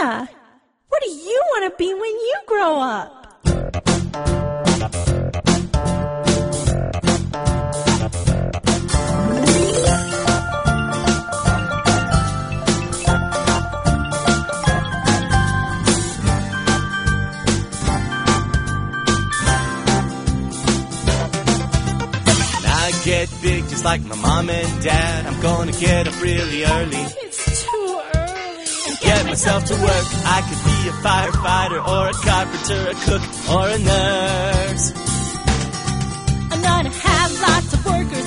Yeah. What do you want to be when you grow up? Get big just like my mom and dad. I'm gonna get up really early. It's too early. Get myself to work. I could be a firefighter or a carpenter, a cook or a nurse. I'm gonna have lots of workers